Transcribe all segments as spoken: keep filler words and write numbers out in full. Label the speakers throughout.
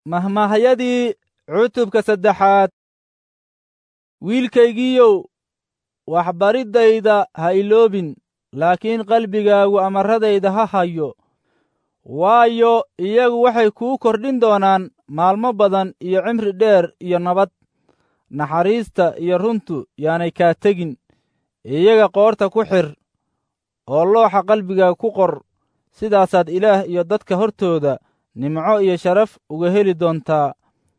Speaker 1: mahmaahyadii cutubka saddexaad. wiilkaygiiyow, waxbariddayda ha iloobin, laakiin qalbigaagu amarradayda ha hayo, waayo iyagu waxay kuu kordhin doonaan maalmo badan iyo cimri dheer iyo nabad. naxariista iyo runtu yaanay kaa tegin, iyaga qoorta ku xir oo looxa qalbigaaga ku qor. sidaasaad ilaah iyo dadka hortooda nimco iyo sharaf uga heli doontaa.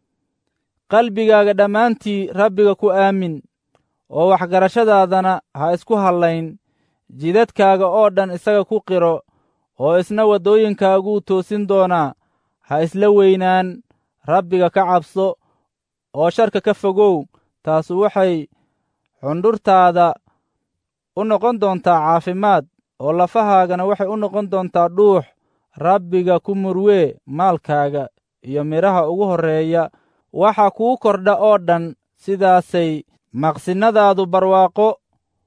Speaker 1: qalbigaaga dhammaantii Rabbiga ku aamin, oo waxgarashadaadana ha isku hallayn. jidadkaaga oo dhan isaga ku qiro, oo isna waddooyinkaaguu toosin doonaa. ha isla weynaan, Rabbiga ka cabso, oo sharka ka fogow. taasu waxay xundhurtaada u noqon doontaa caafimaad, oo lafahaagana waxay u noqon doontaa dhuux. Rabbiga ku murwee maalkaaga iyo midhaha ugu horreeya waxa kuu kordha oo dhan. sidaasay maqsinnadaadu barwaaqo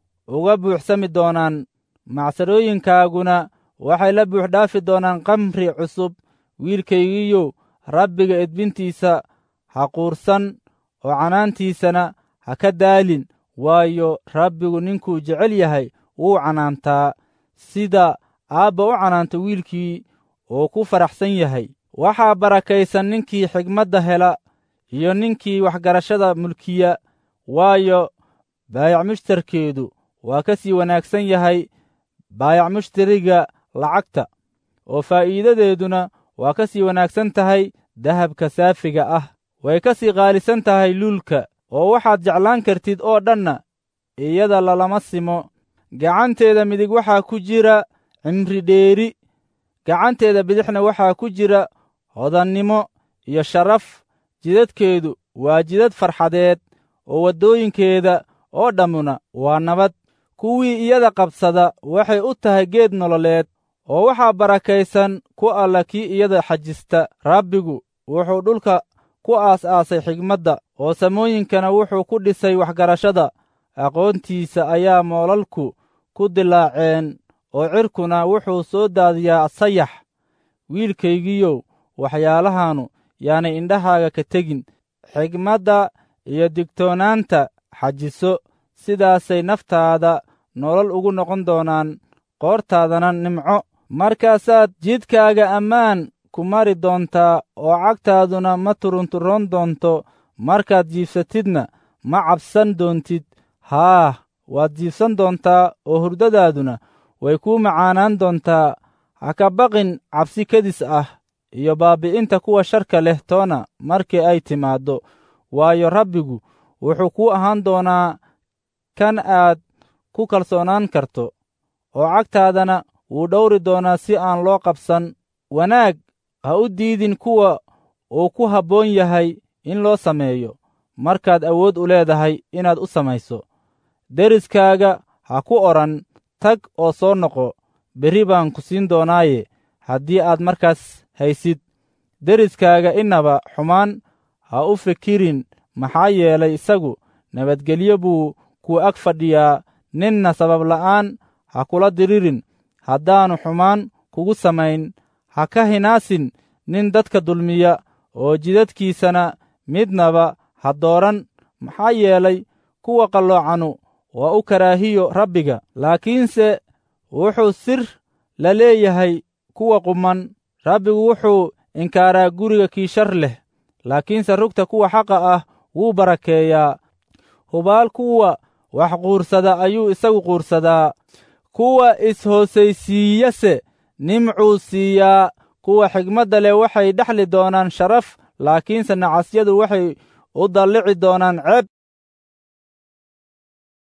Speaker 1: uga buuxsami doonaan, macsadooyinkaaguna waxay la buuxdhaafi doonaan khamri cusub. wiilkaygiiyow, Rabbiga edbintiisa ha quursan, oo canaantiisana ha ka daalin, waayo Rabbigu ninkuu jecel yahay wuu canaantaa, sida aabba u canaanta wiilkii uu ku faraxsan yahay. waxaa barakaysan ninkii xigmadda hela iyo ninkii waxgarashada mulkiya, waayo baayac mushtarkeedu waa ka sii wanaagsan yahay baayac mushtariga lacagta, oo faa'iidadeeduna waa ka sii wanaagsan tahay dahabka saafiga ah. way ka sii qaalisan tahay luulka, oo waxaad jeclaan kartid oo dhanna iyada lalama simo. gacanteeda midig waxaa ku jira cimri dheeri, gacanteeda bidixna waxaa ku jira hodannimo iyo sharaf. jidadkeedu waa jidad farxadeed, oo waddooyinkeeda oo dhammuna waa nabad. kuwii iyada qabsada waxay u tahay geed nololeed, oo waxaa barakaysan ku alla kii iyada xajista. Rabbigu wuxuu dhulka ku aas-aasay xigmadda, oo samooyinkana wuxuu ku dhisay waxgarashada. aqoontiisa ayaa moolalku ku dilaaceen, oo cirkuna wuxuu soo daadiyaa sayax. wiilkaygiiyow, waxyaalahaannu yaanay indhahaaga ka tegin. xigmadda iyo digtoonaanta xajiso, sidaasay naftaada nolol ugu noqon doonaan, qoortaadana nimco. markaasaad jidkaaga ammaan ku mari doontaa, oo cagtaaduna ma turunturoon doonto. markaad jiibsatidna ma cabsan doontid. haah, waad jiibsan doontaa, oo hurdadaaduna way kuu macaanaan doontaa. ha ka baqin cabsi kedis ah iyo baabi'inta kuwa sharka leh toona markii ay timaaddo, waayo Rabbigu wuxuu kuu ahaan doonaa kan aad ku kalsoonaan karto, oo cagtaadana wuu dhowri doonaa si aan loo qabsan. wanaag ha u diidin kuwa uu ku habboon yahay in loo sameeyo, markaad awood u leedahay inaad u samayso. deriskaaga ha ku odhan, tag oo soo noqo, berri baan ku siin doonaaye, haddii aad markaas haysid. deriskaaga innaba xumaan ha u fikirin, maxaa yeelay isagu nabadgelyo buu ku ag fadhiyaa. ninna sabab la'aan ha kula diririn haddaannu xumaan kugu samayn. ha ka hinaasin nin dadka dulmiya, oo jidadkiisana midnaba ha dooran, maxaa yeelay kuwa qalloocanu waa u karaahiyo Rabbiga, laakiinse wuxuu sir la leeyahay kuwa quman. Rabbigu wuxuu inkaaraa guriga kii shar leh, laakiinse rugta kuwa xaqa ah wuu barakeeyaa. hubaal kuwa wax quursada ayuu isagu quursadaa, kuwa is-hoosaysiiyase nimcuu siiyaa. kuwa xigmadda leh waxay dhexli doonaan sharaf, laakiinse nacasyadu waxay u dallici doonaan ceeb.